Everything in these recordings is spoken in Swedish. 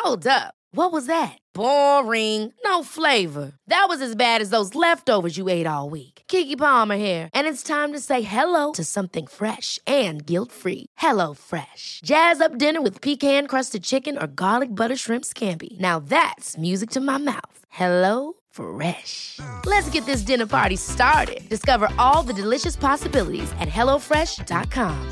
Hold up. What was that? Boring. No flavor. That was as bad as those leftovers you ate all week. Keke Palmer here, and it's time to say hello to something fresh and guilt-free. Hello Fresh. Jazz up dinner with pecan-crusted chicken or garlic butter shrimp scampi. Now that's music to my mouth. Hello Fresh. Let's get this dinner party started. Discover all the delicious possibilities at hellofresh.com.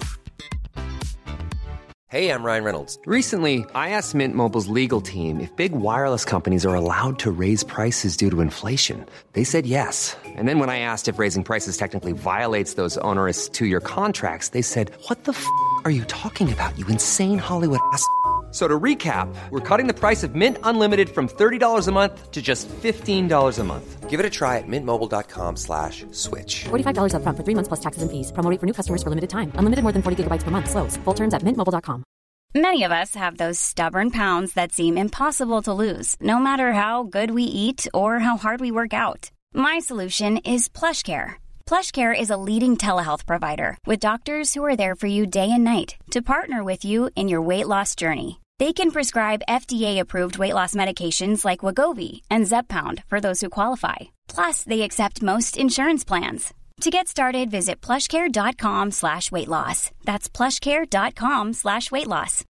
Hey, I'm Ryan Reynolds. Recently, I asked Mint Mobile's legal team if big wireless companies are allowed to raise prices due to inflation. They said yes. And then when I asked if raising prices technically violates those onerous two-year contracts, they said, "What the f*** are you talking about, you insane Hollywood ass?" So to recap, we're cutting the price of Mint Unlimited from $30 a month to just $15 a month. Give it a try at mintmobile.com/switch. $45 up front for 3 months plus taxes and fees. Promo rate for new customers for limited time. Unlimited more than 40 gigabytes per month. Slows full terms at mintmobile.com. Many of us have those stubborn pounds that seem impossible to lose, no matter how good we eat or how hard we work out. My solution is PlushCare. PlushCare is a leading telehealth provider with doctors who are there for you day and night to partner with you in your weight loss journey. They can prescribe FDA-approved weight loss medications like Wegovy and Zepbound for those who qualify. Plus, they accept most insurance plans. To get started, visit plushcare.com/weightloss. That's plushcare.com/weightloss.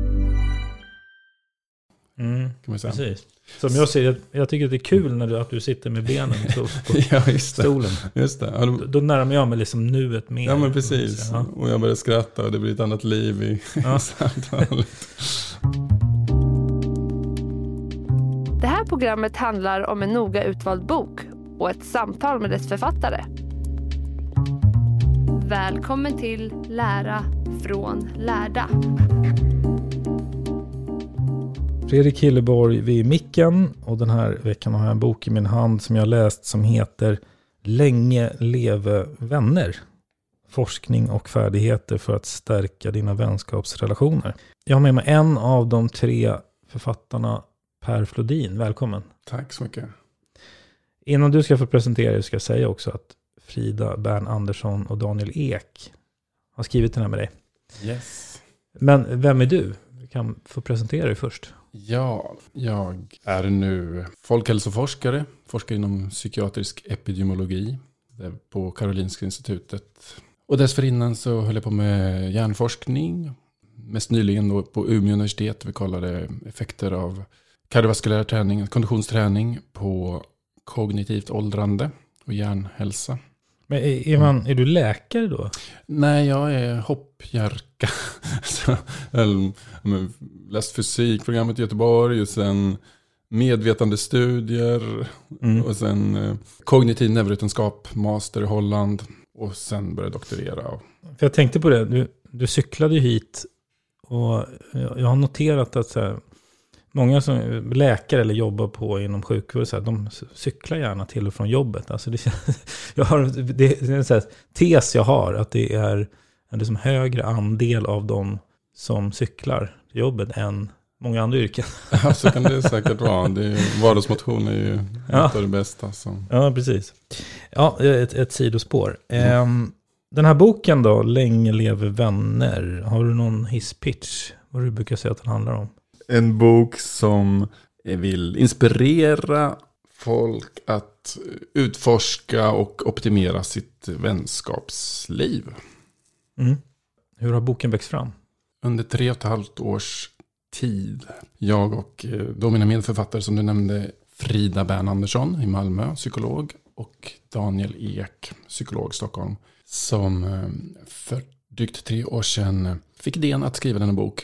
Kan man säga. Precis. Som jag säger, jag tycker att det är kul när att du sitter med benen på ja, just det. Stolen. Just det. Ja, då närmar jag mig liksom nuet mer. Ja, men precis. Ja. Och jag börjar skratta och det blir ett annat liv i samtalet. Det här programmet handlar om en noga utvald bok och ett samtal med dess författare. Välkommen till Lära från lärda. Fredrik Hilleborg vid micken, och den här veckan har jag en bok i min hand som jag läst som heter Länge leve vänner. Forskning och färdigheter för att stärka dina vänskapsrelationer. Jag har med mig en av de 3 författarna, Per Flodin. Välkommen. Tack så mycket. Innan du ska få presentera dig ska jag säga också att Frida Bern Andersson och Daniel Ek har skrivit den här med dig. Yes. Men vem är du? Vi kan få presentera dig först. Ja, jag är nu folkhälsoforskare, forskar inom psykiatrisk epidemiologi på Karolinska institutet. Och dessförinnan så höll jag på med hjärnforskning, mest nyligen då på Umeå universitet. Vi kollade effekter av kardiovaskulär träning, konditionsträning på kognitivt åldrande och hjärnhälsa. Men är du läkare då? Nej, jag är hoppjerka. Jag har läst fysikprogrammet i Göteborg och sen medvetandestudier och sen kognitiv neurovetenskap, master i Holland och sen började doktorera. För jag tänkte på det, du cyklade ju hit och jag har noterat att så här, många som läkare eller jobbar på inom sjukvård så här, de cyklar gärna till och från jobbet. Alltså det är en så här tes jag har, att det är en liksom högre andel av dem som cyklar till jobbet än många andra yrken. Ja, så kan det säkert vara. Vardagsmotion är ju ett av det bästa. Så. Ja, precis. Ja, ett sidospår. Den här boken då, Länge leve vänner. Har du någon hisspitch? Vad du brukar säga att den handlar om? En bok som vill inspirera folk att utforska och optimera sitt vänskapsliv. Hur har boken växt fram? Under 3,5 års tid. Jag och då mina medförfattare som du nämnde, Frida Bern Andersson i Malmö, psykolog, och Daniel Ek, psykolog i Stockholm, som för drygt 3 år sedan fick idén att skriva denna bok.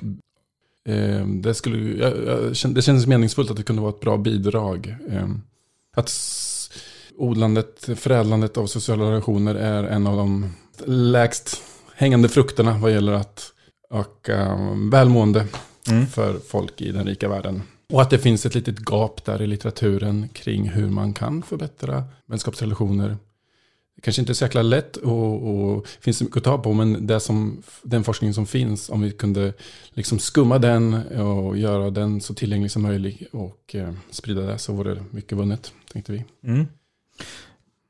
Det kändes meningsfullt att det kunde vara ett bra bidrag. Att förädlandet av sociala relationer är en av de lägst hängande frukterna vad gäller att öka välmående för folk i den rika världen. Och att det finns ett litet gap där i litteraturen kring hur man kan förbättra vänskapsrelationer. Det kanske inte är så jäkla lätt och finns så mycket att ta på, men den forskning som finns, om vi kunde liksom skumma den och göra den så tillgänglig som möjligt och sprida det, så vore det mycket vunnet, tänkte vi.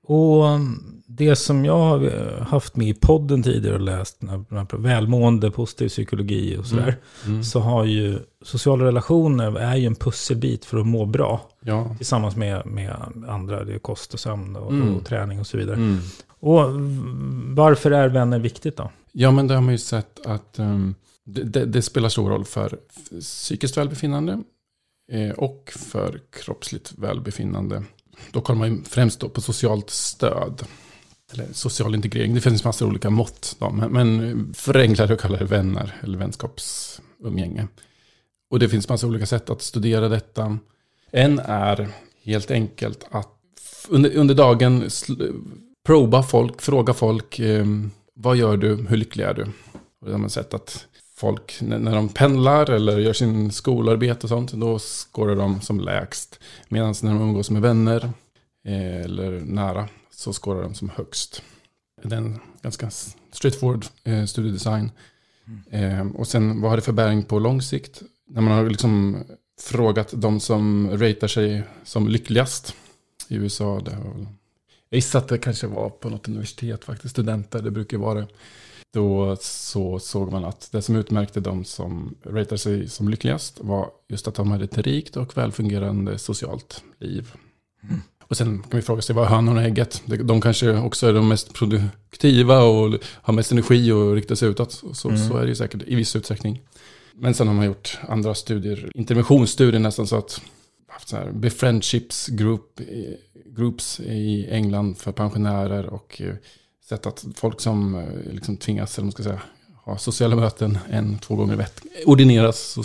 Och det som jag har haft med i podden tidigare och läst, välmående, positiv psykologi och sådär, så har ju sociala relationer är ju en pusselbit för att må bra. Ja. Tillsammans med andra, det är kost och sömn och träning och så vidare. Och varför är vänner viktigt då? Ja, men det har man ju sett att det spelar stor roll för psykiskt välbefinnande och för kroppsligt välbefinnande. Då kollar man ju främst på socialt stöd. Eller social integrering. Det finns massor av olika mått. Då, men förenklade att kalla det vänner eller vänskapsumgänge. Och det finns massor av olika sätt att studera detta. En är helt enkelt att under dagen proba folk, fråga folk, vad gör du, hur lycklig är du? Och det har man sett att folk, när de pendlar eller gör sin skolarbete och sånt, då skårar de som lägst. Medan när de umgås med vänner eller nära, så skårar de som högst. Det är en ganska straightforward studiedesign. Och sen, vad har det för bäring på lång sikt? När man har liksom frågat de som ratear sig som lyckligast i USA, jag gissar att det kanske var på något universitet faktiskt, studenter, det brukar vara det. Då så såg man att det som utmärkte de som ratear sig som lyckligast var just att de hade ett rikt och välfungerande socialt liv. Och sen kan vi fråga sig, vad är hönan och ägget? De kanske också är de mest produktiva och har mest energi och riktar sig utåt. Så är det ju säkert i viss utsträckning. Men sen har man gjort andra studier, interventionsstudier nästan, så att haft så här befriendships groups i England för pensionärer och sett att folk som liksom tvingas, eller man ska säga, ha sociala möten 1-2 gånger i veckan, ordineras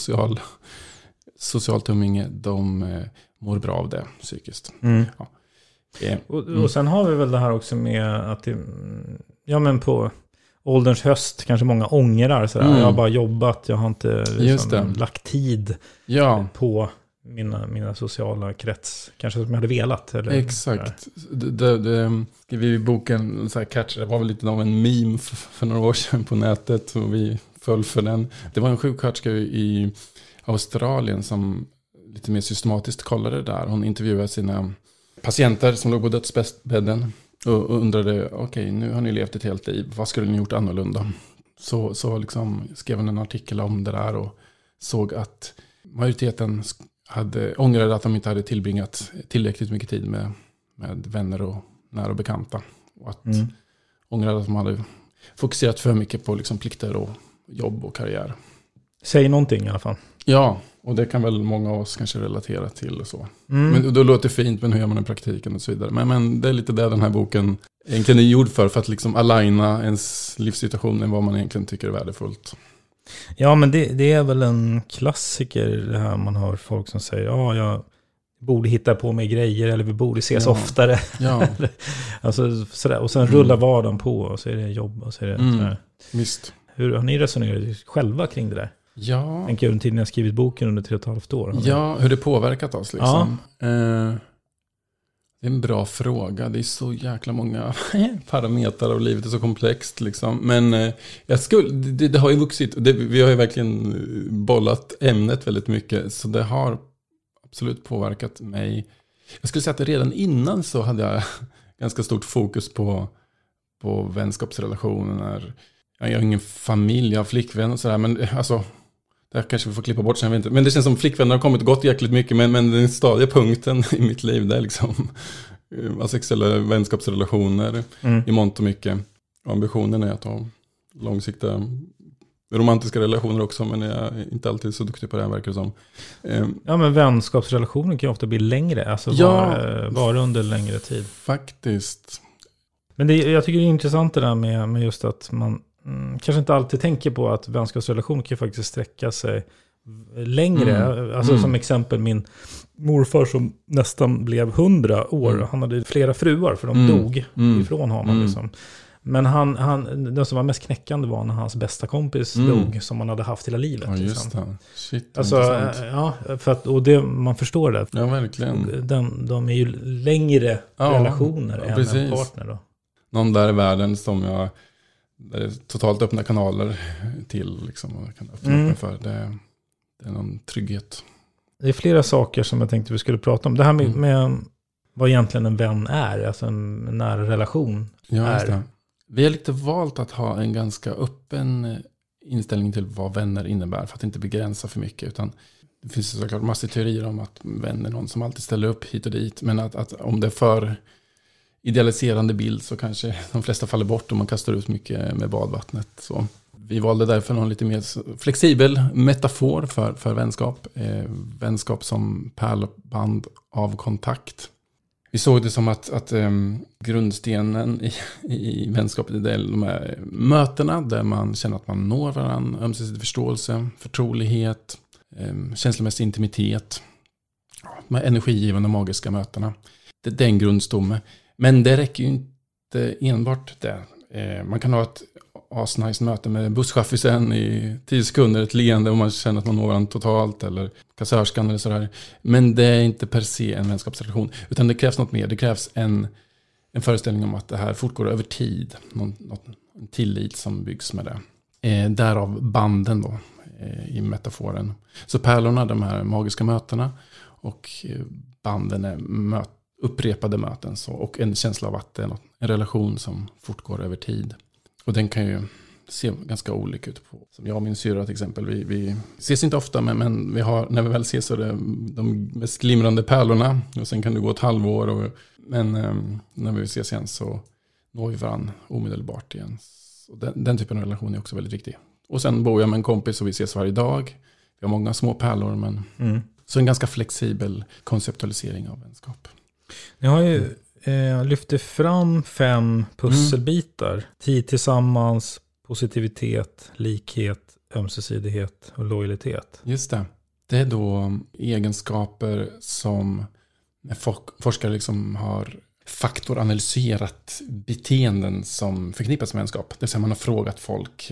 socialt umgänge, de mår bra av det psykiskt. Ja. Och sen har vi väl det här också med att men på ålderns höst kanske många ångrar sådär. Jag har bara jobbat, jag har inte liksom lagt tid på mina sociala krets, kanske som jag hade velat. Eller exakt. Det skrev vi i boken, så här Catch, det var väl lite av en meme för några år sedan på nätet, och vi föll för den. Det var en sjuksköterska i Australien som lite mer systematiskt kollade det där. Hon intervjuade sina patienter som låg på dödsbädden och undrade, okej, nu har ni levt ett helt liv, vad skulle ni gjort annorlunda? Så liksom skrev hon en artikel om det där och såg att majoriteten ångrade att de inte hade tillbringat tillräckligt mycket tid med vänner och nära och bekanta. Och att ångrade att de hade fokuserat för mycket på liksom plikter och jobb och karriär. Säg någonting i alla fall. Ja, och det kan väl många av oss kanske relatera till och så. Men då låter det fint, men hur gör man i praktiken och så vidare. Men det är lite det den här boken egentligen är gjord för att liksom aligna ens livssituation med vad man egentligen tycker är värdefullt. Ja, men det är väl en klassiker det här, man hör folk som säger, jag borde hitta på mig grejer, eller vi borde ses oftare. Ja. Alltså, sådär. Och sen rullar vardagen på, och så är det jobb, och så är det sådär. Visst. Hur har ni resonerat själva kring det där? Ja. Tänker jag under tiden jag skrivit boken under 3,5 år. Ja, hur det påverkat oss liksom. Ja. Det är en bra fråga. Det är så jäkla många parametrar av livet, är så komplext liksom. Men det har ju vuxit. Vi har ju verkligen bollat ämnet väldigt mycket. Så det har absolut påverkat mig. Jag skulle säga att redan innan så hade jag ganska stort fokus på vänskapsrelationer. Jag har ingen familj, jag har flickvän och sådär. Men alltså, det kanske vi får klippa bort sen, inte. Men det känns som flickvänner har kommit gått jäkligt mycket. Men den stadiga punkten i mitt liv, det är liksom asexuella vänskapsrelationer i mångt och mycket. Och ambitionen är att ha långsiktiga romantiska relationer också, men jag är inte alltid så duktig på det här, verkar det som. Ja, men vänskapsrelationer kan ju ofta bli längre, alltså vara under längre tid. Faktiskt. Men jag tycker det är intressant det där med just att man kanske inte alltid tänker på att vänskapsrelationer kan faktiskt sträcka sig längre. Alltså som exempel min morfar som nästan blev 100 år. Han hade flera fruar, för de dog ifrån honom liksom. Men den som var mest knäckande var när hans bästa kompis dog, som han hade haft hela livet. Ja, just det. Shit, alltså, och det, man förstår det. Ja, verkligen. De är ju längre relationer än en partner då. Någon där i världen som jag totalt öppna kanaler till liksom, och jag kan öppna upp mig för. Det är någon trygghet. Det är flera saker som jag tänkte vi skulle prata om. Det här med vad egentligen en vän är, alltså en nära relation är. Vi har lite valt att ha en ganska öppen inställning till vad vänner innebär för att inte begränsa för mycket, utan det finns såklart massor teorier om att vän är någon som alltid ställer upp hit och dit, men att om det är för idealiserande bild så kanske de flesta faller bort och man kastar ut mycket med badvattnet. Så vi valde därför någon lite mer flexibel metafor för vänskap. Vänskap som pärlband av kontakt. Vi såg det som att grundstenen i vänskapet är de här mötena där man känner att man når varandra, ömsesidig förståelse, förtrolighet, känslomässig intimitet. De här energigivande magiska mötena. Det är en grundstomme. Men det räcker ju inte enbart det. Man kan ha ett asnice möte med busschaffisen i 10 sekunder, ett leende om man känner att man når varandra totalt, eller kassörskan eller sådär. Men det är inte per se en vänskapsrelation, utan det krävs något mer. Det krävs en föreställning om att det här fortgår över tid. En tillit som byggs med det. Därav banden då i metaforen. Så pärlorna, de här magiska mötena, och banden är upprepade möten. Så, och en känsla av att det är en relation som fortgår över tid. Och den kan ju se ganska olika ut på. Som jag och min syra till exempel. Vi ses inte ofta, men vi har, när vi väl ses så är det de mest glimrande pärlorna. Och sen kan det gå ett halvår. Men när vi ses igen så når vi varandra omedelbart igen. Så den typen av relation är också väldigt viktig. Och sen bor jag med en kompis och vi ses varje dag. Vi har många små pärlor, men så en ganska flexibel konceptualisering av vänskap. Jag har ju lyft fram 5 pusselbitar. Tid tillsammans, positivitet, likhet, ömsesidighet och lojalitet. Just det. Det är då egenskaper som forskare liksom har faktoranalyserat beteenden som förknippas med vänskap. Det vill säga man har frågat folk,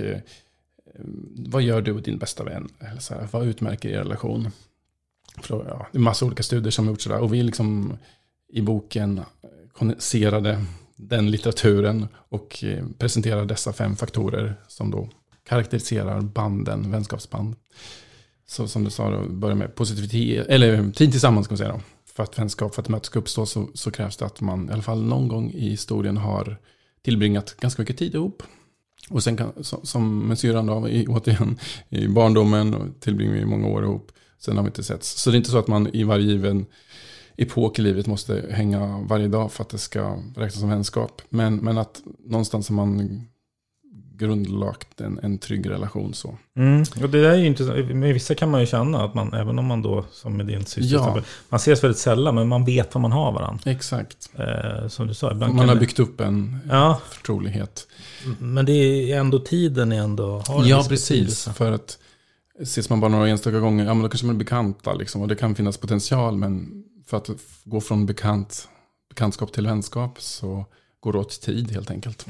vad gör du och din bästa vän? Eller så här, vad utmärker er relation? Det är massa olika studier som har gjort sådär. Och vi liksom i boken kondenserade den litteraturen och presenterade dessa 5 faktorer som då karaktäriserar banden, vänskapsband. Så som du sa då, börja med positivitet, eller tid tillsammans kan man säga då. För att vänskap, för att mötet ska uppstå så krävs det att man i alla fall någon gång i historien har tillbringat ganska mycket tid ihop. Och sen kan, som med syran då, återigen i barndomen och tillbringar vi många år ihop. Sen har vi inte sett. Så det är inte så att man i varje given epok i livet måste hänga varje dag för att det ska räknas som vänskap. Men att någonstans har man grundlagt en trygg relation så. Och det där är ju inte, med vissa kan man ju känna att man, även om man då som med din syster, man ses väldigt sällan, men man vet vad man har varandra. Exakt. Som du sa. Man har byggt upp en förtrolighet. Men det är ändå tiden ändå har en precis. Betydelse. För att ses man bara några enstaka gånger, ja men då kanske man är bekanta liksom, och det kan finnas potential, men för att gå från bekantskap till vänskap så går det åt tid helt enkelt.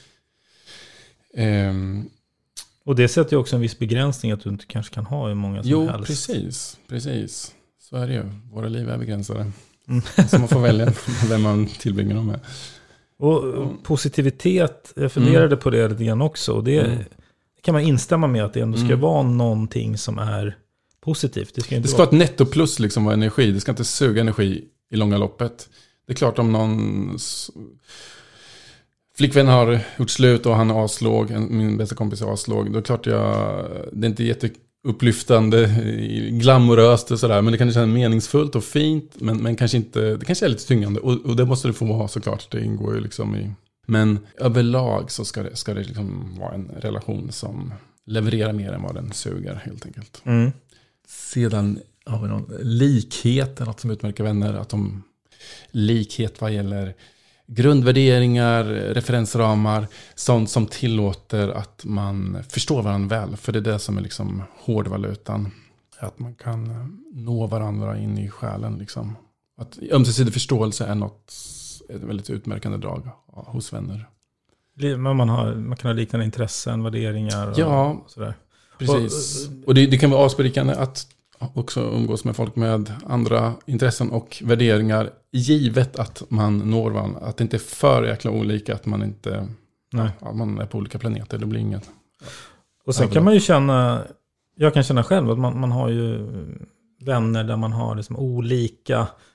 Och det sätter ju också en viss begränsning att du inte kanske kan ha hur många som helst. Precis. Så är det ju. Våra liv är begränsade. Så man får välja vem man tillbringar dem med. Och positivitet, jag funderade på det lite grann också. Och det kan man instämma med, att det ändå ska vara någonting som är positivt. Det ska vara ett nettoplus liksom, vara energi. Det ska inte suga energi i långa loppet. Det är klart om någon flickvän har gjort slut och han är aslåg, min bästa kompis är aslåg, då är det klart det är inte jätteupplyftande, glamoröst och sådär, men det kan kännas meningsfullt och fint, men kanske inte, det kanske är lite tyngande, och det måste det få vara såklart, det ingår ju liksom i, men överlag så ska det liksom vara en relation som levererar mer än vad den suger helt enkelt. Sedan har vi någon likhet, något som utmärker vänner, att de likhet vad gäller grundvärderingar, referensramar, sånt som tillåter att man förstår varandra väl. För det är det som är liksom hårdvalutan. Att man kan nå varandra in i själen. Liksom. Att ömsesidig förståelse är ett väldigt utmärkande drag hos vänner. Man kan ha liknande intressen, värderingar och sådär. Precis. Och det kan vara asberikande att också umgås med folk med andra intressen och värderingar, givet att man når varandra. Att det inte är för jäkla olika, att man inte man är på olika planeter. Det blir inget. Och sen kan man ju jag kan känna själv att man har ju vänner där man har liksom olika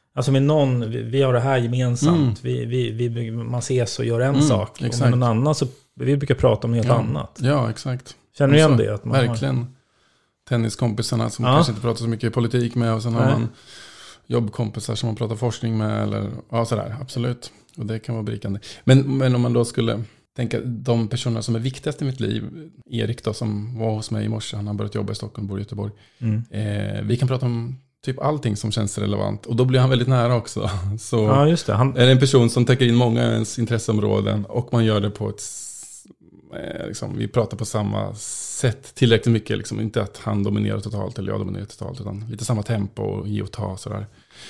Alltså med någon, vi har det här gemensamt. Man ses och gör en sak. Och med någon annan så vi brukar prata om helt annat. Ja, exakt. Känner du igen det? Att man verkligen. Tenniskompisarna som kanske inte pratar så mycket politik med. Och sen har man jobbkompisar som man pratar forskning med. Eller, sådär, absolut. Och det kan vara berikande. Men om man då skulle tänka de personer som är viktigast i mitt liv. Erik då, som var hos mig i morse. Han har börjat jobba i Stockholm, bor i Göteborg. Vi kan prata om typ allting som känns relevant. Och då blir han väldigt nära också. Så just det. Han är en person som täcker in många ens intresseområden. Och man gör det på ett... Liksom, vi pratar på samma sätt tillräckligt mycket. Liksom, inte att han dominerar totalt eller jag dominerar totalt. Utan lite samma tempo och ge och ta. Sådär.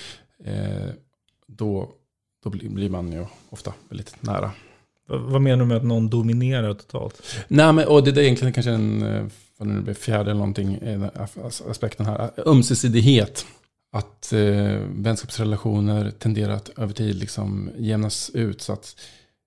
Då blir man ju ofta väldigt nära. Vad menar du med att någon dominerar totalt? Nej, men, och det är egentligen kanske vad det nu blir, fjärde eller någonting, aspekten här. Ömsesidighet. Att vänskapsrelationer tenderar att över tid liksom jämnas ut. Så att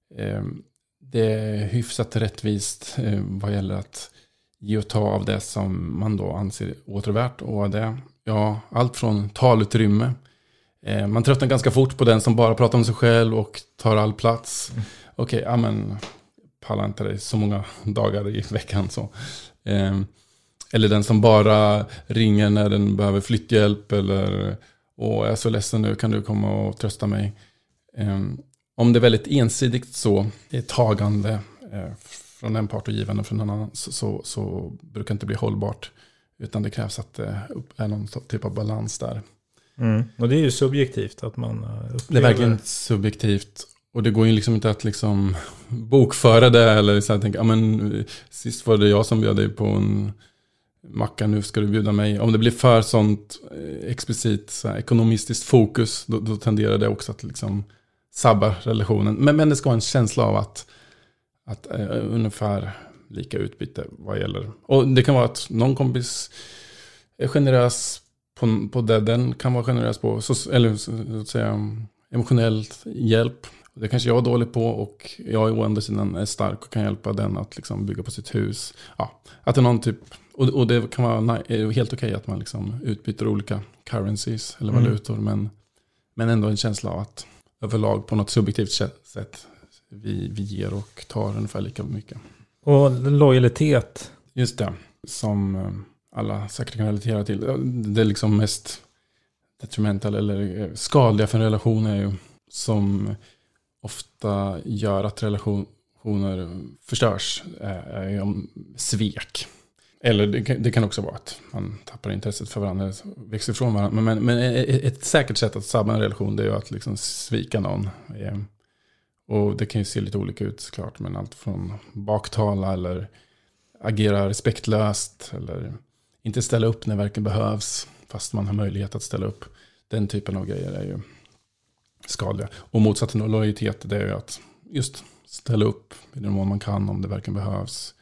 det är hyfsat rättvist vad gäller att ge och ta av det som man då anser återvärt. Och det, allt från talutrymme. Man tröttnar ganska fort på den som bara pratar om sig själv och tar all plats. Okej, men pallar inte det så många dagar i veckan så. Eller den som bara ringer när den behöver flytthjälp eller jag är så ledsen nu, kan du komma och trösta mig. Om det är väldigt ensidigt så är tagande från en part och givande från en annan så brukar det inte bli hållbart. Utan det krävs att det är någon typ av balans där. Och det är ju subjektivt att man upplever. Det är verkligen subjektivt. Och det går ju liksom inte att liksom bokföra det eller så här tänka, sist var det jag som bjöd dig på en macka, nu ska du bjuda mig. Om det blir för sånt explicit så här, ekonomistiskt fokus, då tenderar det också att liksom sabba relationen. Men det ska vara en känsla av att ungefär lika utbyte vad gäller. Och det kan vara att någon kompis är generös på det den kan vara generös på, eller så att säga emotionell hjälp. Det kanske jag är dålig på och jag å andra sidan är stark och kan hjälpa den att liksom bygga på sitt hus. Att det är någon typ, och det kan vara helt okej att man liksom utbyter olika currencies eller valutor, men ändå en känsla av att överlag på något subjektivt sätt vi ger och tar ungefär lika mycket. Och lojalitet. Just det, som alla säkert kan relatera till. Det är liksom mest detrimental eller skadliga för en relation är ju som ofta gör att relationer förstörs är ju svek. Eller det kan också vara att man tappar intresset för varandra, växer ifrån varandra. Men ett säkert sätt att sabba en relation, det är ju att liksom svika någon. Och det kan ju se lite olika ut såklart, men allt från baktala eller agera respektlöst eller inte ställa upp när verkligen behövs fast man har möjlighet att ställa upp. Den typen av grejer är ju skadliga. Och motsatsen av lojalitet, det är ju att just ställa upp i den mån man kan om det verkligen behövs.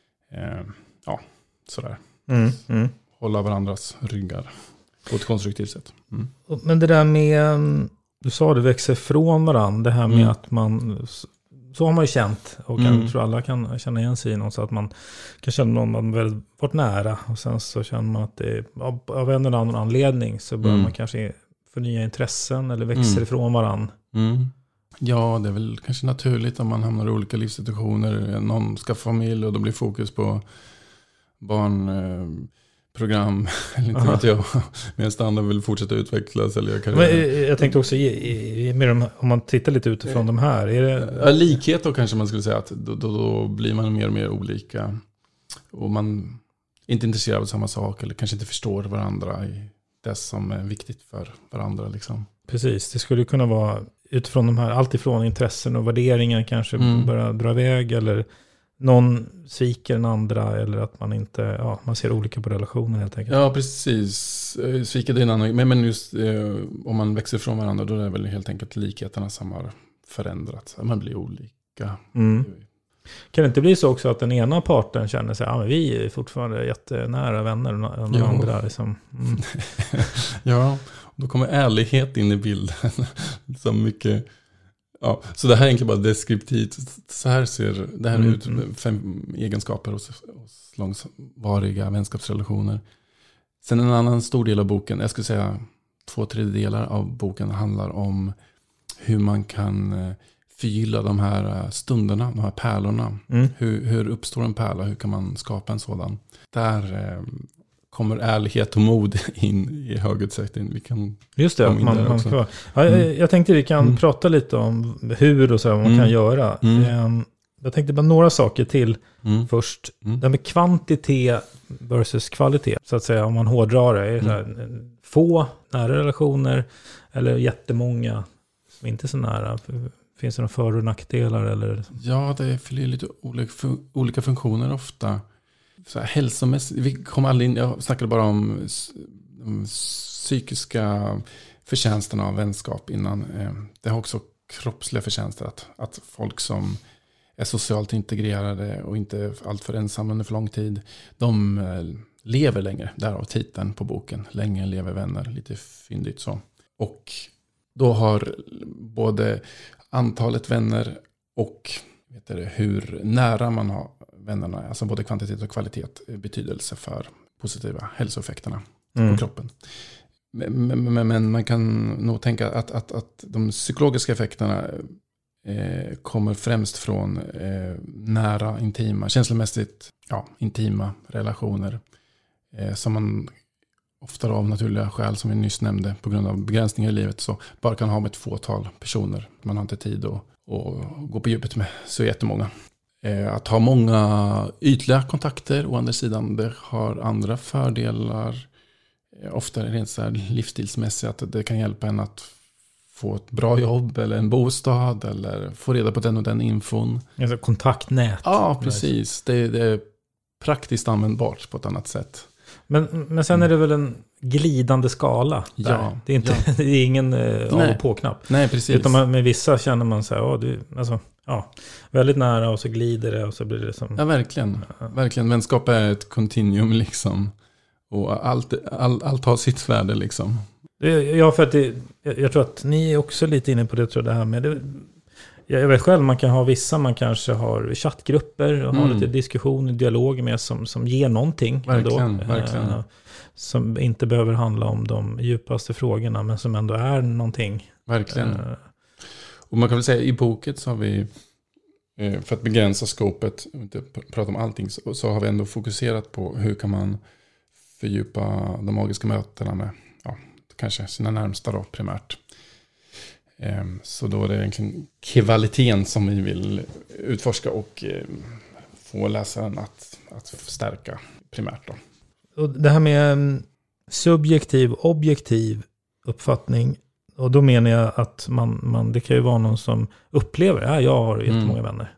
Sådär. Hålla varandras ryggar på ett konstruktivt sätt. Men det där med, du sa det växer från varandra, det här med att man, så har man ju känt och jag tror alla kan känna igen sig i någon, så att man kan känna någon man väl varit nära och sen så känner man att det av en eller annan anledning så börjar man kanske förnya intressen eller växer ifrån varandra. Ja, det är väl kanske naturligt om man hamnar i olika livssituationer. Någon ska få familj och då blir fokus på barnprogram eller inte vet jag. Medan andra vill fortsätta utvecklas eller jag kan. Men jag tänkte också med om man tittar lite utifrån de här, är det likhet då kanske man skulle säga att då blir man mer och mer olika och man är inte intresserad av samma sak eller kanske inte förstår varandra i det som är viktigt för varandra liksom. Precis, det skulle kunna vara utifrån de här, allt ifrån intressen och värderingar kanske börja dra iväg eller någon sviker den andra eller att man inte, man ser olika på relationen helt enkelt. Ja, precis. Sviker den andra, men just om man växer från varandra då är det väl helt enkelt likheterna som har förändrats. Man blir olika. Kan det inte bli så också att den ena parten känner sig, men vi är fortfarande jättenära vänner och den andra liksom. Ja, då kommer ärlighet in i bilden. Så mycket. Ja, så det här är egentligen bara deskriptivt. Så här ser det här ut, 5 egenskaper hos långvariga vänskapsrelationer. Sen en annan stor del av boken, jag skulle säga 2/3 av boken handlar om hur man kan förgylla de här stunderna, de här pärlorna. Hur uppstår en pärla? Hur kan man skapa en sådan? Där kommer ärlighet och mod in i hög utsträckning. Vi kan just det, jag tänkte vi kan prata lite om hur och så vad man kan göra. Jag tänkte bara några saker till först. Det med kvantitet versus kvalitet, så att säga, om man hårdrar det. Är det så här, få nära relationer eller jättemånga som inte är så nära? Finns det några för- och nackdelar? Eller? Ja, det fyller lite olika funktioner ofta. Så här, hälsomässigt, vi kom aldrig in, jag snackade bara om de psykiska förtjänsterna av vänskap innan. Det har också kroppsliga förtjänster, att folk som är socialt integrerade och inte alltför ensamma under för lång tid, de lever längre, därav titeln på boken. Länge lever vänner, lite fyndigt så. Och då har både antalet vänner och hur nära man har vännerna, alltså både kvantitet och kvalitet, betydelse för positiva hälsoeffekterna på kroppen. Men man kan nog tänka att de psykologiska effekterna kommer främst från nära, intima, känslomässigt intima relationer som man ofta av naturliga skäl, som vi nyss nämnde, på grund av begränsningar i livet, så bara kan ha med ett fåtal personer. Man har inte tid att gå på djupet med så jättemånga. Att ha många ytliga kontakter, å andra sidan, det har andra fördelar. Ofta rent så här livsstilsmässigt, att det kan hjälpa en att få ett bra jobb eller en bostad eller få reda på den och den infon. Alltså kontaktnät. Ja, precis. Det är praktiskt användbart på ett annat sätt. Men sen är det väl en glidande skala där. Ja, det är inte det är ingen av- och på-knapp. Nej, precis. Utan med vissa känner man så här, väldigt nära och så glider det och så blir det som... Ja, verkligen. Verkligen. Vänskap är ett continuum liksom. Och allt har sitt värde liksom. Ja, för att jag tror att ni är också lite inne på det, tror jag, det här med det. Jag vet själv, man kan ha vissa, man kanske har chattgrupper och har lite diskussion, dialog med som ger någonting. Verkligen. Som inte behöver handla om de djupaste frågorna, men som ändå är någonting. Verkligen. Och man kan väl säga, i boken så har vi, för att begränsa skopet och inte prata om allting, så har vi ändå fokuserat på hur kan man fördjupa de magiska mötena med kanske sina närmsta då primärt. Så då är det egentligen kvaliteten som vi vill utforska och få läsaren att stärka primärt då. Och det här med subjektiv, objektiv uppfattning, och då menar jag att man det kan ju vara någon som upplever, jag har jättemånga vänner.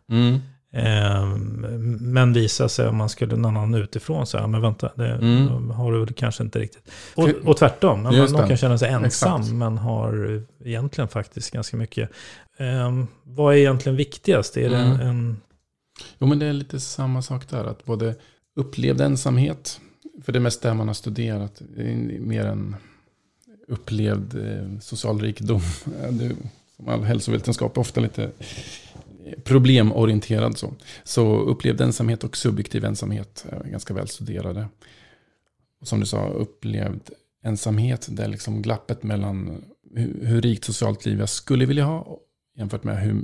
Men visar sig, om man skulle någon annan utifrån säga, men vänta, det har du väl kanske inte riktigt. Och tvärtom, någon kan känna sig ensam. Exakt. Men har egentligen faktiskt ganska mycket. Vad är egentligen viktigast? Är det Jo, men det är lite samma sak där, att både upplevd ensamhet, för det mesta man har studerat, är mer än upplevd social rikedom. Som all hälsovetenskap är ofta lite problemorienterad så upplevd ensamhet och subjektiv ensamhet är ganska väl studerade. Och som du sa, upplevd ensamhet, det är liksom glappet mellan hur rikt socialt liv jag skulle vilja ha jämfört med hur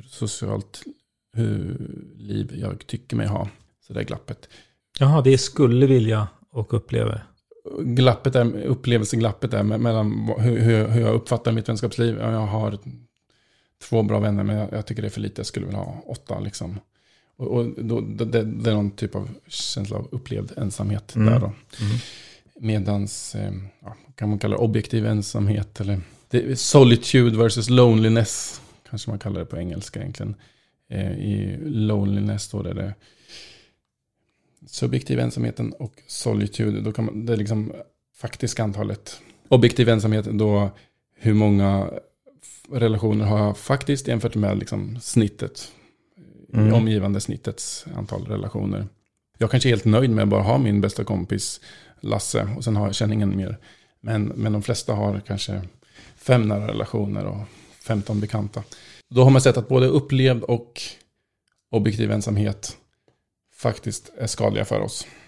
liv jag tycker mig ha. Så det är glappet. Jaha, det är skulle vilja och upplever. Upplevelseglappet är mellan hur jag uppfattar mitt vänskapsliv. Jag har 2 bra vänner, men jag tycker det är för lite. Jag skulle vilja ha 8 liksom. Och då, det är någon typ av känsla av upplevd ensamhet där då. Medans, kan man kalla det objektiv ensamhet, eller det är solitude versus loneliness, kanske man kallar det på engelska egentligen. I loneliness då är det subjektiv ensamheten, och solitude, då kan man, det är liksom faktiska antalet. Objektiv ensamhet, då hur många relationer har jag faktiskt jämfört med liksom snittet, omgivande snittets antal relationer. Jag kanske är helt nöjd med att bara ha min bästa kompis Lasse, och sen känner ingen mer. Men de flesta har kanske 5 nära relationer och 15 bekanta. Då har man sett att både upplevd och objektiv ensamhet faktiskt är skadliga för oss.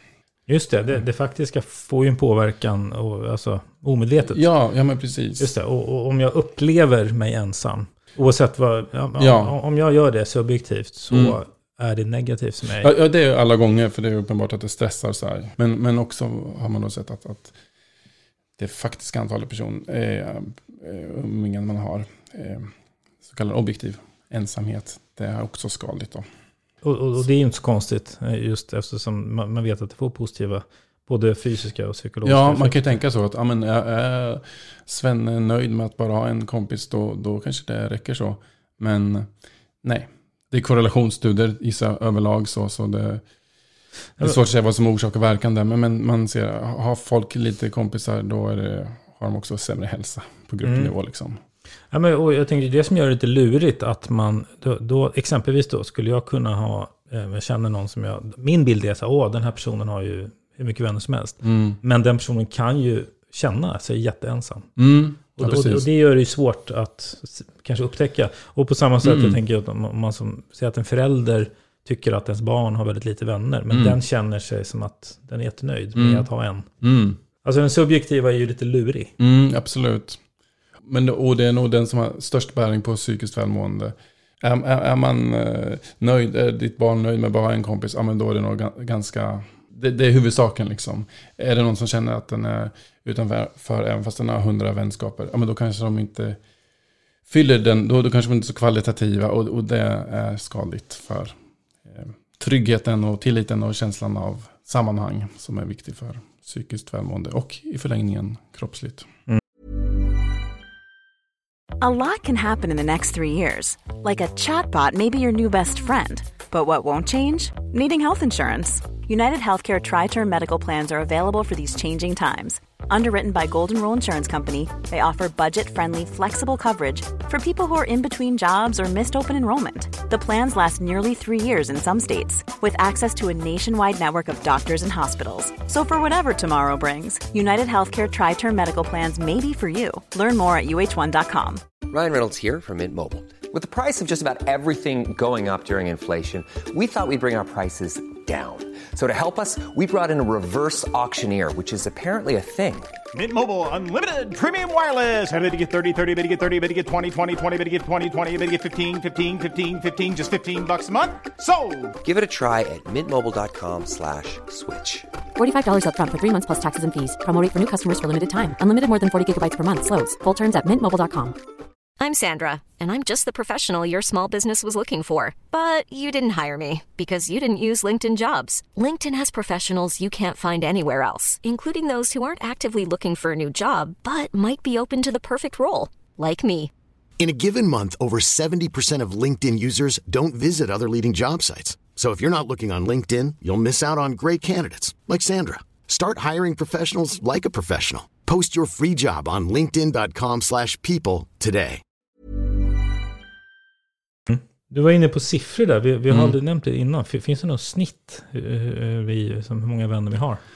Just det faktiska får ju en påverkan och, alltså, omedvetet. Ja, men precis. Just det, och om jag upplever mig ensam, oavsett vad, om jag gör det subjektivt så är det negativt för mig. Ja, det är alla gånger, för det är uppenbart att det stressar så här. Men också har man då sett att det faktiska antalet personer, umgängen man har, så kallad objektiv ensamhet, det är också skadligt då. Och det är ju inte så konstigt, just eftersom man vet att det får positiva, både fysiska och psykologiska effekter. Man kan ju tänka så att är Sven är nöjd med att bara ha en kompis, då kanske det räcker så. Men nej, det är korrelationsstudier överlag så det är svårt att säga vad som orsakar verkan där. Men man ser, har folk lite kompisar, då har de också sämre hälsa på gruppnivå liksom. Ja, och jag tänker det som gör det lite lurigt att man då exempelvis då skulle jag kunna ha, jag känner någon som min bild är så den här personen har ju hur mycket vänner som helst. Men den personen kan ju känna sig jätteensam. Och det gör det ju svårt att kanske upptäcka. Och på samma sätt jag tänker att om man säger att en förälder tycker att ens barn har väldigt lite vänner, men den känner sig som att den är jättenöjd med att ha en. Alltså den subjektiva är ju lite lurig. Absolut. Och det är nog den som har störst bäring på psykiskt välmående. Är man nöjd, är ditt barn nöjd med bara en kompis, men då är det nog ganska... Det är huvudsaken liksom. Är det någon som känner att den är utanför, även fast den har 100 vänskaper, men då kanske de inte fyller den, då kanske de inte är så kvalitativa, och det är skadligt för tryggheten och tilliten och känslan av sammanhang som är viktig för psykiskt välmående och i förlängningen kroppsligt. A lot can happen in the next 3 years. Like a chatbot may be your new best friend. But what won't change? Needing health insurance. United Healthcare Tri-Term Medical Plans are available for these changing times. Underwritten by Golden Rule Insurance Company, they offer budget-friendly, flexible coverage for people who are in between jobs or missed open enrollment. The plans last nearly 3 years in some states, with access to a nationwide network of doctors and hospitals. So for whatever tomorrow brings, United Healthcare Tri-Term Medical Plans may be for you. Learn more at uh1.com. Ryan Reynolds here from Mint Mobile. With the price of just about everything going up during inflation, we thought we'd bring our prices down. So to help us, we brought in a reverse auctioneer, which is apparently a thing. Mint Mobile Unlimited Premium Wireless. How to get 30, 30, bit to get 30, bit to get 20, 20, 20, bit to get 20, 20, bit to get 15, 15, 15, 15, just $15 a month? Sold! Give it a try at mintmobile.com/switch. $45 up front for 3 months plus taxes and fees. Promo rate for new customers for limited time. Unlimited more than 40 gigabytes per month. Slows full terms at mintmobile.com. I'm Sandra, and I'm just the professional your small business was looking for. But you didn't hire me because you didn't use LinkedIn Jobs. LinkedIn has professionals you can't find anywhere else, including those who aren't actively looking for a new job, but might be open to the perfect role, like me. In a given month, over 70% of LinkedIn users don't visit other leading job sites. So if you're not looking on LinkedIn, you'll miss out on great candidates, like Sandra. Start hiring professionals like a professional. Post your free job on linkedin.com/people today. Du var inne på siffror där. Vi har aldrig nämnt det innan. Finns det något snitt hur många vänner vi har?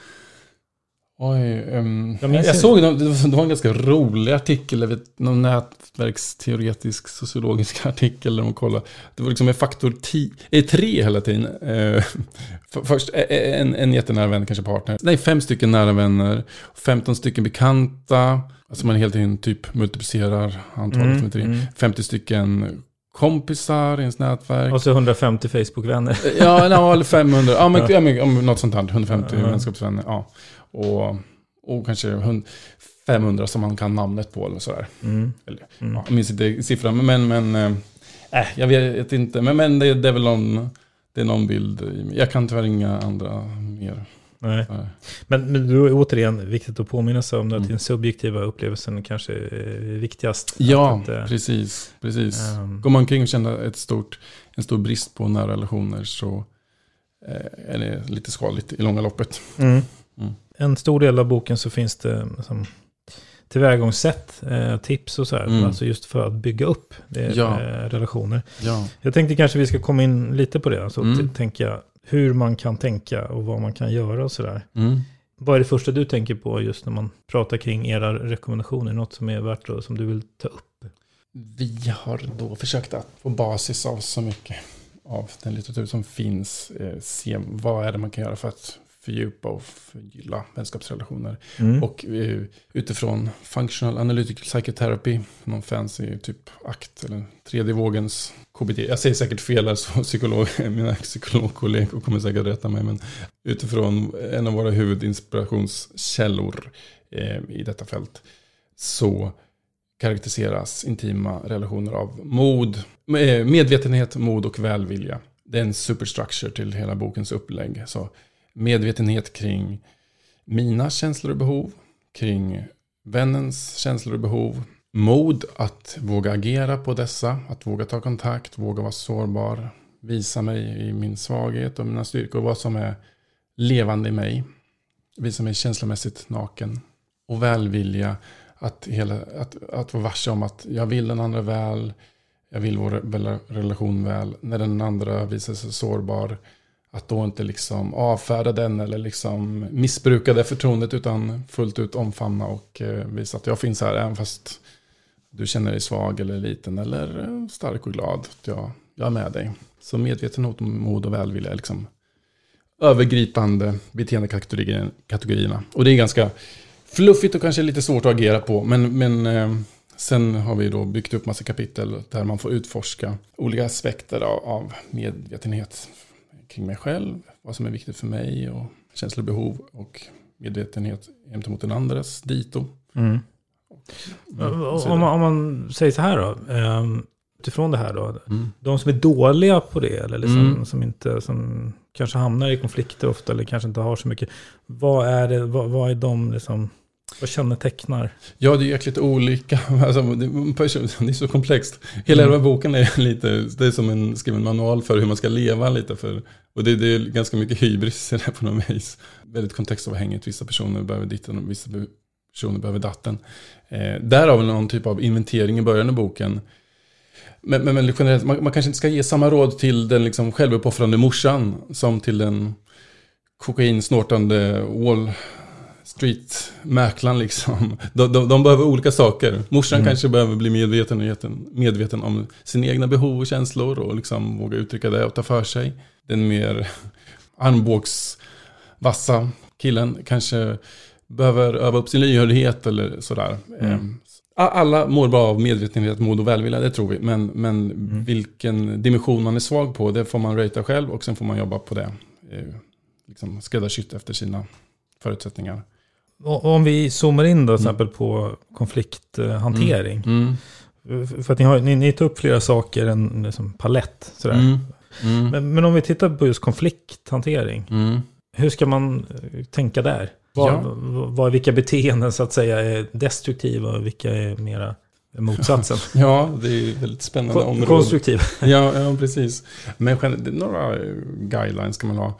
Jag såg det var en ganska rolig artikel, någon nätverksteoretisk sociologisk artikel där man kollar. Det var liksom en faktor 3 hela tiden. Först en jättenära vän, kanske partner. Nej, 5 stycken nära vänner, 15 stycken bekanta. Alltså man helt enkelt typ multiplicerar antalet med 3. 50 stycken kompisar i ens nätverk. Och så 150 Facebook-vänner. Eller 500. Ja, men något sånt här. 150 vänskapsvänner. Ja. Och kanske 500 som man kan namnet på eller sådär. Jag minns inte siffran, men jag vet inte. Men det är väl någon bild. Jag kan tyvärr inga andra mer. Nej. Men då är återigen viktigt att påminna sig om att den subjektiva upplevelsen kanske är viktigast. Ja, precis. Går man omkring och känner en stor brist på nära relationer, så är det lite skadligt i långa loppet. En stor del av boken så finns det tillvägagångssätt, tips och så här. Alltså just för att bygga upp relationer. Ja. Jag tänkte kanske vi ska komma in lite på det. Alltså tänka hur man kan tänka och vad man kan göra och sådär. Vad är det första du tänker på just när man pratar kring era rekommendationer? Något som är värt och som du vill ta upp? Vi har då försökt att på basis av så mycket av den litteratur som finns se vad är det man kan göra för att fördjupa och förgylla vänskapsrelationer. Och utifrån Functional Analytical Psychotherapy, någon fancy typ akt eller tredje vågens KBT. Jag säger säkert fel här, så mina psykologkollegor kommer säkert rätta mig, men utifrån en av våra huvudinspirationskällor i detta fält så karaktäriseras intima relationer av medvetenhet, mod och välvilja. Det är en superstructure till hela bokens upplägg. Så medvetenhet kring mina känslor och behov, kring vännens känslor och behov. Mod att våga agera på dessa, att våga ta kontakt, våga vara sårbar, visa mig i min svaghet och mina styrkor, vad som är levande i mig. Visa mig känslomässigt naken. Och välvilja, att vara varse om att jag vill den andra väl, jag vill vår relation väl. När den andra visar sig sårbar, att då inte liksom avfärda den eller liksom missbruka det förtroendet, utan fullt ut omfamna och visa att jag finns här även fast du känner dig svag eller liten eller stark och glad. Att jag är med dig. Så medvetenhet, mod och välvilja är liksom övergripande beteendekategorierna. Och det är ganska fluffigt och kanske lite svårt att agera på, men sen har vi då byggt upp massa kapitel där man får utforska olika aspekter av medvetenhet kring mig själv, vad som är viktigt för mig och känslor och behov, och medvetenhet gentemot den andres dito. Om man säger så här då, utifrån det här då, de som är dåliga på det eller liksom, som kanske hamnar i konflikter ofta eller kanske inte har så mycket, vad är de liksom, vad kännetecknar? Ja, det är jäkligt olika. Alltså, det är så komplext. Hela den här boken är det är som en skriven manual för hur man ska leva lite för. Och det är ganska mycket hybris i det på något vis. Väldigt kontextavhängigt. Vissa personer behöver ditten och vissa personer behöver datten. Där har vi någon typ av inventering i början av boken. Men generellt, man kanske inte ska ge samma råd till den liksom självuppoffrande morsan som till den kokainsnortande Wall Street-mäklaren liksom. De behöver olika saker. Morsan kanske behöver bli medveten om sina egna behov och känslor och liksom våga uttrycka det och ta för sig. Den mer armbågsvassa killen kanske behöver öva upp sin lyhördhet eller sådär. Alla mår bra av medvetenhet, mod och välvilja, det tror vi. Men vilken dimension man är svag på, det får man rata själv och sen får man jobba på det. Liksom skräddarsytt efter sina förutsättningar. Och om vi zoomar in då till exempel på konflikthantering. För att ni tar upp flera saker, en liksom palett. Sådär. Men om vi tittar på just konflikthantering. Hur ska man tänka där? Vilka beteenden så att säga är destruktiva och vilka är mera motsatsen? Ja, det är väldigt spännande område. Konstruktiva. Ja, precis. Men några guidelines ska man ha.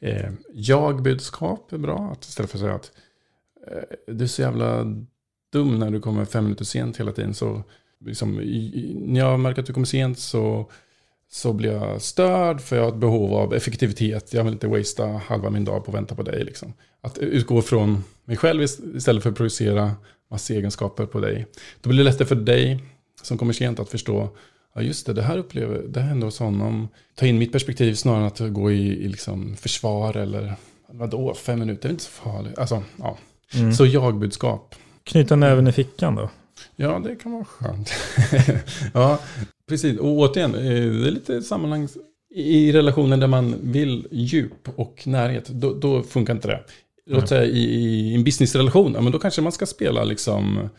Jag-budskap är bra. Att istället för att säga att du är så jävla dum när du kommer 5 minuter sent hela tiden. Så liksom, när jag märker att du kommer sent så blir jag störd för jag har ett behov av effektivitet. Jag vill inte wastea halva min dag på att vänta på dig. Liksom. Att utgå från mig själv istället för att projicera massa egenskaper på dig. Då blir det lättare för dig som kommer sent att förstå, ja just det här ändå hos honom. Ta in mitt perspektiv snarare än att gå i liksom försvar eller vadå, 5 minuter är inte så farligt. Alltså, ja. Så jag-budskap. Knyta näven i fickan då? Ja, det kan vara skönt. Ja, precis. Och återigen, det är lite sammanhang i relationen där man vill djup och närhet. Då funkar inte det. Låt säga i en businessrelation, ja, men då kanske man ska spela liksom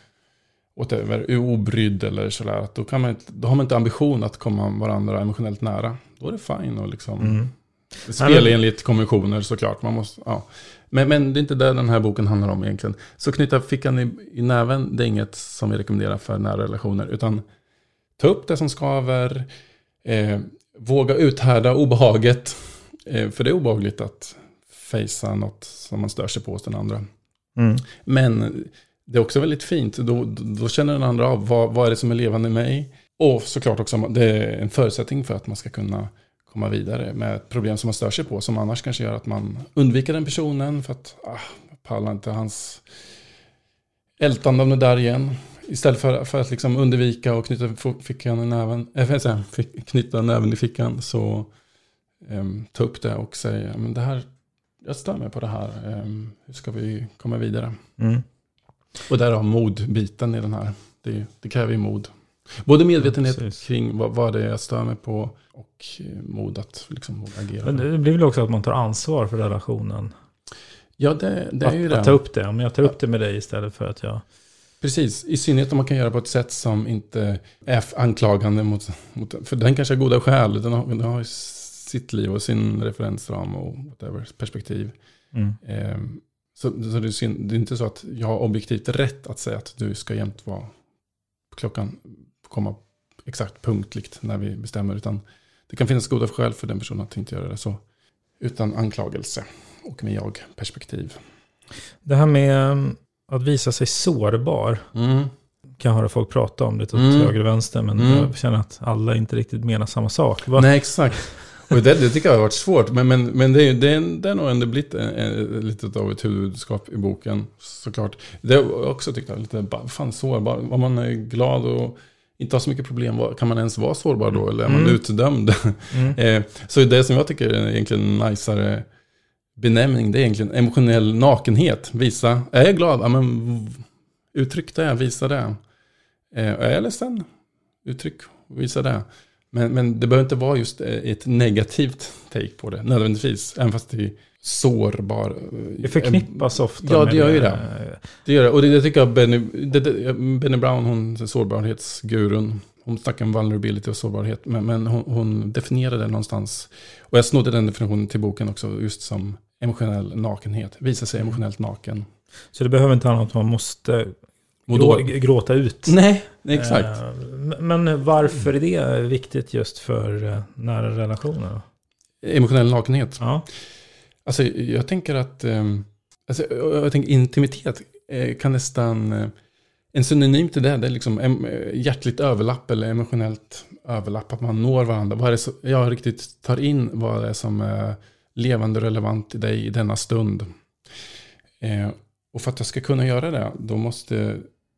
obrydd eller sådär. Då har man inte ambition att komma varandra emotionellt nära. Då är det fine och liksom spela enligt konventioner såklart. Man måste, ja. Men det är inte det den här boken handlar om egentligen. Så knyta fickan i näven, det är inget som vi rekommenderar för nära relationer. Utan ta upp det som skaver. Våga uthärda obehaget. För det är obehagligt att fejsa något som man stör sig på hos den andra. Men det är också väldigt fint. Då känner den andra av vad är det som är levande i mig. Och såklart också det är en förutsättning för att man ska kunna komma vidare med ett problem som man stör sig på. Som annars kanske gör att man undviker den personen för att pallar inte hans ältande om det där igen. Istället för att liksom undvika och knyta fickan i näven. Knyta näven i fickan så ta upp det och säga men det här jag stör mig på det här. Hur ska vi komma vidare? Mm. Och där har modbiten i den här. Det kräver ju mod. Både medvetenhet kring vad det är jag stör mig på och mod att liksom agera. Men det blir väl också att man tar ansvar för relationen. Ja, det är ju det. Att ta upp det. Om jag tar upp det med dig istället för att jag... Precis, i synnerhet om man kan göra på ett sätt som inte är anklagande mot för den kanske har goda skäl. Den har sitt liv och sin referensram och whatever, perspektiv. Så det är inte så att jag har objektivt rätt att säga att du ska jämt vara klockan komma exakt punktligt när vi bestämmer, utan det kan finnas goda skäl för den personen att inte göra det så utan anklagelse och med jag-perspektiv. Det här med att visa sig sårbar kan höra folk prata om lite åt höger och vänster, men jag känner att alla inte riktigt menar samma sak. Nej, exakt. Och det tycker jag har varit svårt, men det är nog ändå blivit lite av ett huvudskap i boken, såklart. Det har jag också tyckt lite sårbar. Om man är glad och inte har så mycket problem, kan man ens vara sårbar då? Eller är man utdömd? Så det som jag tycker är egentligen najsare benämning, det är egentligen emotionell nakenhet. Visa, är jag glad? Uttryck det, visa det. Är jag ledsen? Uttryck, visa det. Men det behöver inte vara just ett negativt take på det, nödvändigtvis. Även fast det är sårbar. Det förknippas ofta. Ja, det gör ju det. Det gör det. Och det tycker jag Benny Brown, hon sårbarhetsgurun, hon snackar om vulnerability och sårbarhet. Men hon definierade det någonstans. Och jag snodde den definitionen till boken också, just som emotionell nakenhet. Visa sig emotionellt naken. Så det behöver inte handla om att man måste gråta ut. Nej, exakt. Men varför är det viktigt just för nära relationer? Emotionell nakenhet? Ja. Alltså, jag tänker att intimitet kan nästan... En synonym till det är liksom hjärtligt överlapp eller emotionellt överlapp. Att man når varandra. Vad är det jag riktigt tar in vad det är som är levande och relevant i dig i denna stund. Och för att jag ska kunna göra det, då måste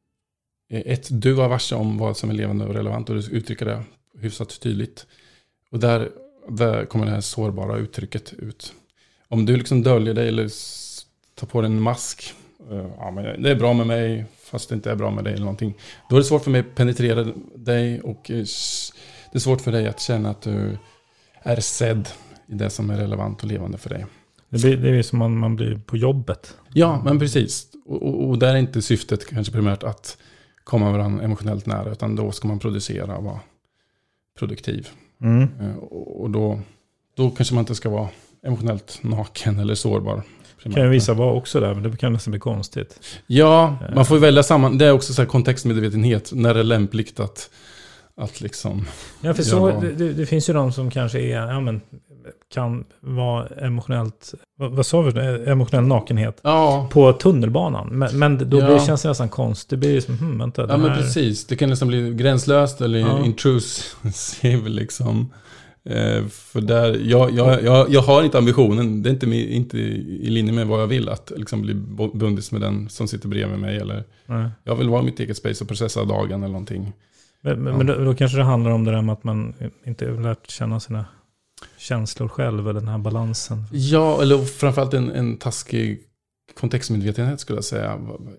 du vara varse om vad som är levande och relevant och du uttrycker det hyfsat tydligt. Och där kommer det här sårbara uttrycket ut. Om du liksom döljer dig eller tar på dig en mask, men det är bra med mig fast det inte är bra med dig eller någonting, då är det svårt för mig att penetrera dig och det är svårt för dig att känna att du är sedd i det som är relevant och levande för dig. Det är som man blir på jobbet. Ja, men precis. Och där är inte syftet kanske primärt att komma varandra emotionellt nära, utan då ska man producera och vara produktiv. Och då kanske man inte ska vara emotionellt naken eller sårbar. Primärt. Kan ju visa vara också där, men det kan nästan bli konstigt. Ja, man får välja samman. Det är också så här kontextmedvetenhet, när det är lämpligt att liksom... Ja, för så, det finns ju de som kanske är... kan vara emotionellt, vad sa vi, emotionell nakenhet på tunnelbanan. Men då känns det nästan konstigt. Det blir som, vänta. Ja, men precis. Det kan nästan bli gränslöst eller intrusive liksom. För där, jag har inte ambitionen, det är inte i linje med vad jag vill att liksom bli bundis med den som sitter bredvid mig. Eller, jag vill vara i mitt eget space och processa dagen eller någonting. Men då kanske det handlar om det där med att man inte har lärt känna sina känslor själv, eller den här balansen. Ja, eller framförallt en taskig kontextmedvetenhet skulle jag säga.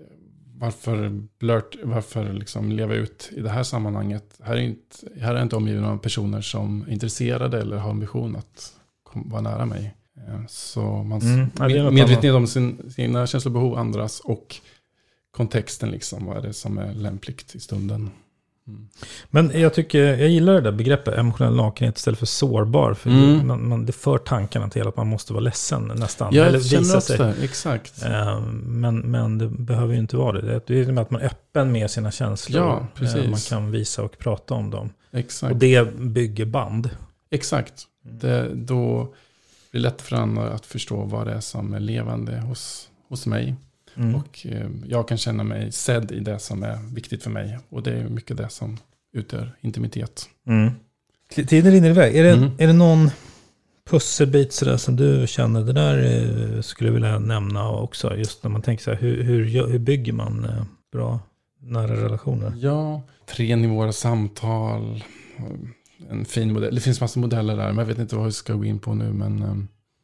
Varför liksom leva ut i det här sammanhanget? Här är jag inte omgiven av personer som är intresserade eller har ambition att vara nära mig. Så man medvetenhet om sina känslobehov, andras och kontexten liksom. Vad är det som är lämpligt i stunden? Men jag gillar det där begreppet emotionell nakenhet istället för sårbar, för det för tankarna till att man måste vara ledsen nästan, eller visa sig. Det, exakt. Men det behöver ju inte vara det. Det är att man är öppen med sina känslor. Ja, precis. Man kan visa och prata om dem. Exakt. Och det bygger band. Exakt. Då blir det lätt för andra att förstå vad det är som är levande hos mig. Och jag kan känna mig sedd i det som är viktigt för mig. Och det är mycket det som utgör intimitet. Tiden rinner iväg. Är det någon pusselbit sådär som du känner, det där skulle jag vilja nämna också, just när man tänker så här, hur bygger man bra nära relationer? Ja, 3 nivåer av samtal, en fin modell. Det finns massa modeller där, men jag vet inte vad jag ska gå in på nu, men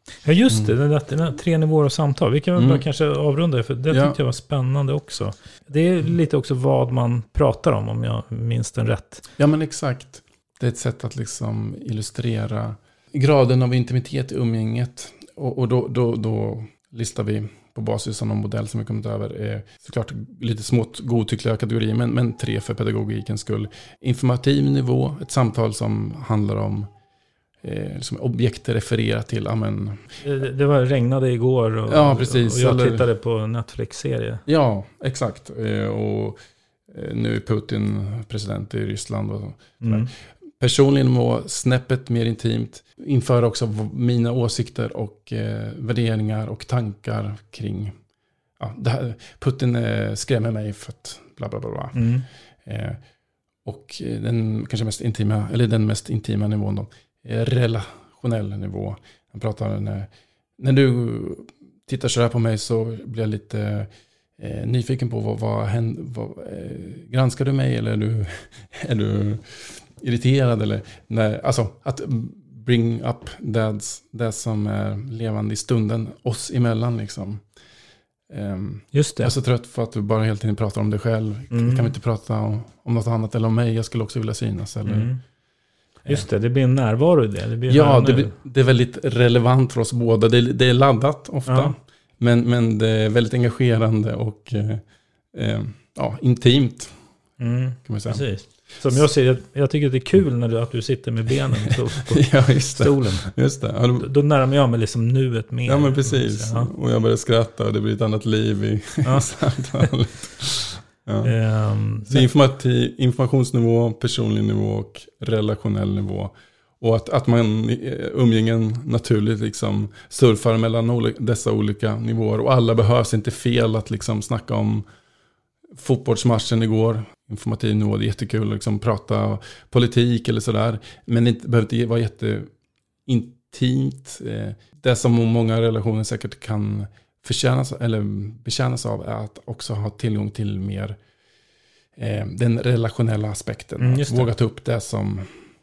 Ja, just det. Den här 3 nivåer av samtal. Vi kan väl bara kanske avrunda det, för det tyckte jag var spännande också. Det är lite också vad man pratar om jag minns den rätt. Ja, men exakt. Det är ett sätt att liksom illustrera graden av intimitet i umgänget. Och då listar vi på basis av någon modell som vi kommit över. Såklart lite smått godtyckliga kategorier, men 3 för pedagogikens skull. Informativ nivå, ett samtal som handlar om som objekt refererar till. Amen. Det var regnade igår och, precis. Och jag tittade på Netflix-serie. Ja, exakt. Och nu är Putin president i Ryssland. Och personligen må snäppet mer intimt. Införa också mina åsikter och värderingar och tankar kring det här. Putin skrämmer mig för att bla bla bla bla. Och den kanske mest intima, eller den mest intima nivån då, relationell nivå. Jag pratar när du tittar så här på mig så blir jag lite nyfiken på vad granskar du mig, eller är du irriterad, eller alltså att bring up det som är levande i stunden oss emellan liksom. Just det. Jag är så trött för att du bara hela tiden pratar om dig själv. Kan vi inte prata om något annat eller om mig? Jag skulle också vilja synas eller. Just det blir en närvaro i det. Det är väldigt relevant för oss båda. Det är laddat ofta. Men det är väldigt engagerande och intimt. Kan man säga. Precis. Som jag säger, jag tycker att det är kul att du sitter med benen på stolen. Just det. Då närmar jag mig liksom nuet mer. Ja, men precis. Och jag börjar skratta och det blir ett annat liv i samtalet. Så informationsnivå, personlig nivå och relationell nivå. Och att man umgängen naturligt liksom surfar mellan dessa olika nivåer. Och alla behövs inte fel att liksom snacka om fotbollsmatchen igår. Informativ nivå, det är jättekul att liksom prata politik eller sådär. Men det behöver inte vara jätteintimt. Det som många relationer säkert kan betjänas av är att också ha tillgång till mer den relationella aspekten. Våga ta upp det som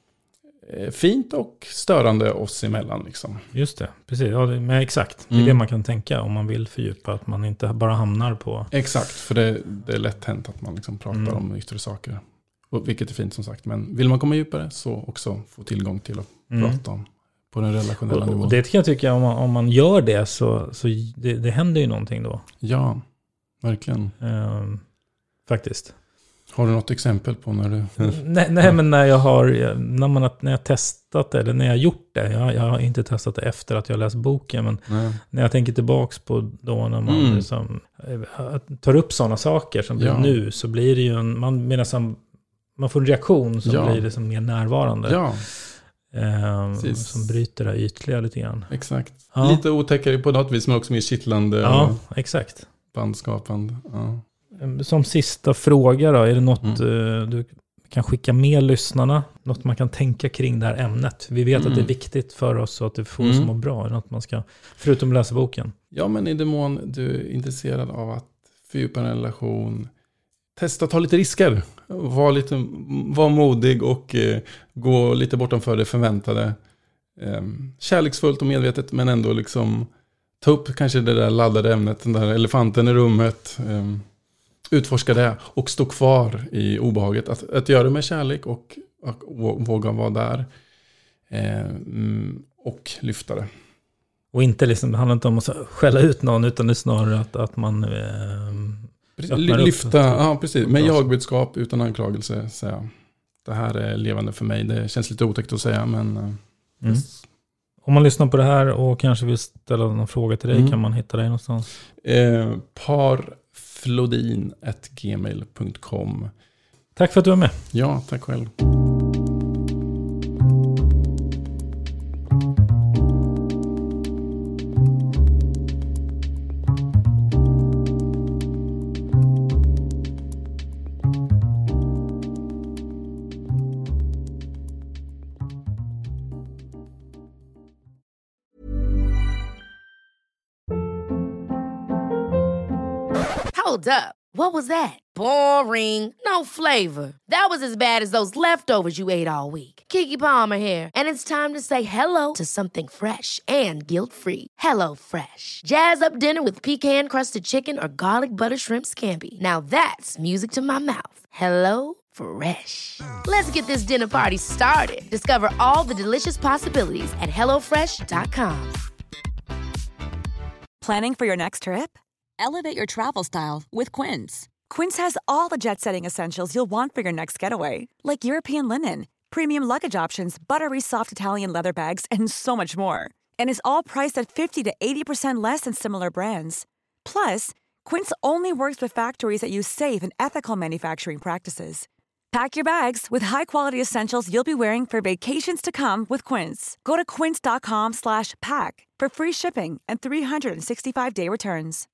fint och störande oss emellan liksom. Just det, precis. Ja, men exakt. Det är det man kan tänka om man vill fördjupa, att man inte bara hamnar på. Exakt, för det är lätt hänt att man liksom pratar om yttre saker. Och vilket är fint som sagt. Men vill man komma djupare så också få tillgång till att prata om på den relationella nivån. Och det kan jag tycka, om man gör det så det händer ju någonting då. Ja, verkligen. Faktiskt. Har du något exempel på när du... Nej, men när jag har testat det, eller när jag har gjort det. Jag har inte testat det efter att jag läst boken, men när jag tänker tillbaks på då när man liksom, tar upp sådana saker som blir nu, så blir det ju man får en reaktion som blir liksom mer närvarande. Ja. Som bryter det ytliga lite grann. Exakt. Ja. Lite otäckare på något vis, men också mer kittlande. Ja, exakt. Bandskapande. Ja. Som sista fråga då, är det något du kan skicka med lyssnarna? Något man kan tänka kring det här ämnet? Vi vet att det är viktigt för oss och att det får oss att må bra. Är det något man ska, förutom läsa boken? Ja, men i den mån du är intresserad av att fördjupa en relation, testa att ta lite risker. Var modig och gå lite bortanför det förväntade. Kärleksfullt och medvetet, men ändå liksom ta upp kanske det där laddade ämnet, den där elefanten i rummet. Utforska det och stå kvar i obehaget. Att göra det med kärlek och våga vara där. Och lyfta det. Och inte liksom, det handlar inte om att skälla ut någon, utan det är snarare att man lyfta, ja precis. Med jagbudskap utan anklagelse. Säga. Det här är levande för mig. Det känns lite otäckt att säga, men... Om man lyssnar på det här och kanske vill ställa någon fråga till dig, kan man hitta dig någonstans? parflodin@gmail.com. Tack för att du var med. Ja, tack själv. Hold up. What was that? Boring. No flavor. That was as bad as those leftovers you ate all week. Keke Palmer here, and it's time to say hello to something fresh and guilt-free. Hello Fresh. Jazz up dinner with pecan-crusted chicken or garlic butter shrimp scampi. Now that's music to my mouth. Hello Fresh. Let's get this dinner party started. Discover all the delicious possibilities at hellofresh.com. Planning for your next trip? Elevate your travel style with Quince. Quince has all the jet-setting essentials you'll want for your next getaway, like European linen, premium luggage options, buttery soft Italian leather bags, and so much more. And is all priced at 50 to 80% less than similar brands. Plus, Quince only works with factories that use safe and ethical manufacturing practices. Pack your bags with high-quality essentials you'll be wearing for vacations to come with Quince. Go to quince.com/pack for free shipping and 365-day returns.